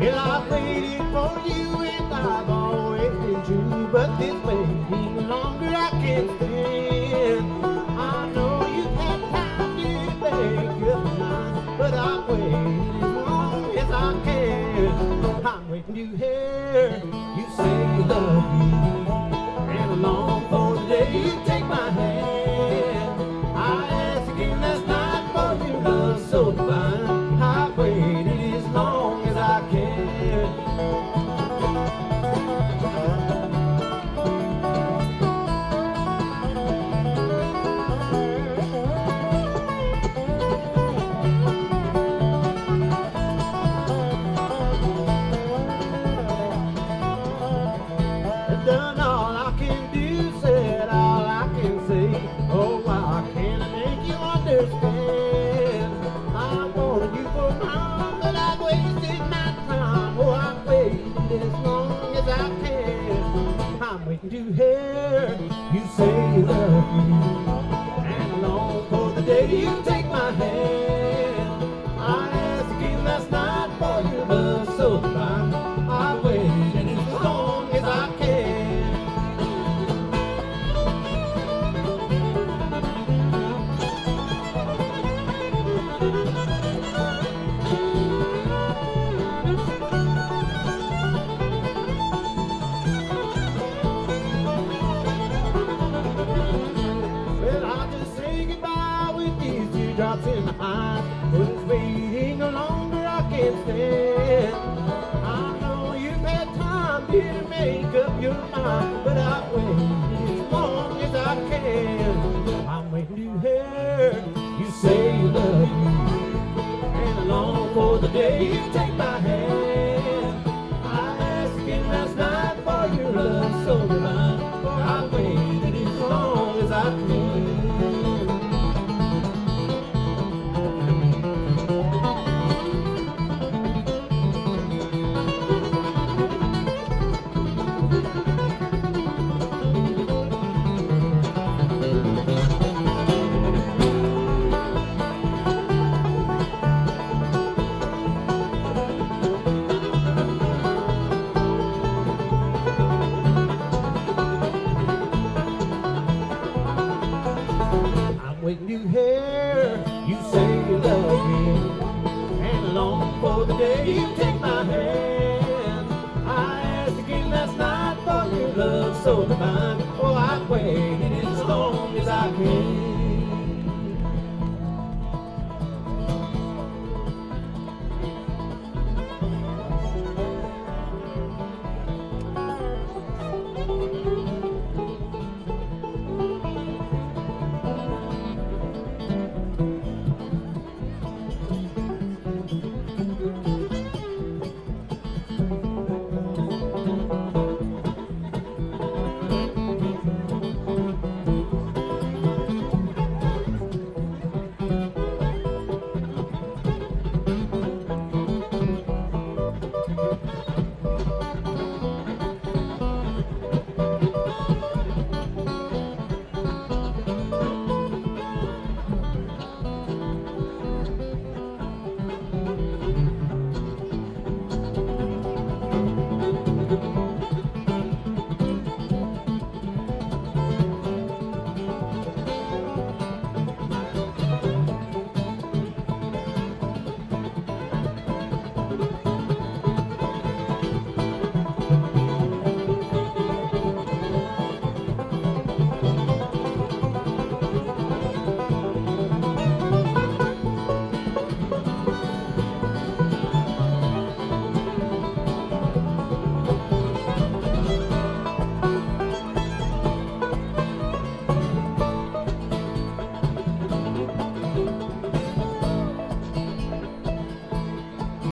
Well, I've waited for you and I've always been true, but this waiting longer I can't stand. I know you've had time to make up your mind, but I've waited as long as I can. I'm waiting to hear you say you love me, and I long for the day you take my hand. I asked again last night for your love so divine. I've waited as long as I can. I've done all I can do, said all I can say. Oh, why can't I make you understand? I wanted you for mine, but I've wasted my time. Oh, I've waited as long as I can. I'm waiting to hear you say you love me, and long for the day you take my hand. I asked again last night for your love so divine. I waited as long as I can. Well, I'll just say goodbye with these teardrops in my eyes. But it's waiting no longer I can't stand. I know you've had time to make up your mind, but I've waited as long as I can. I'm waiting to hear you say you love me, and I long for the day you take my hand. I asked again last night for your love so divine. I waited as long as I could. I'm waiting to hear you say you love me, and I long for the day you take my hand. I asked again last night for your love so divine.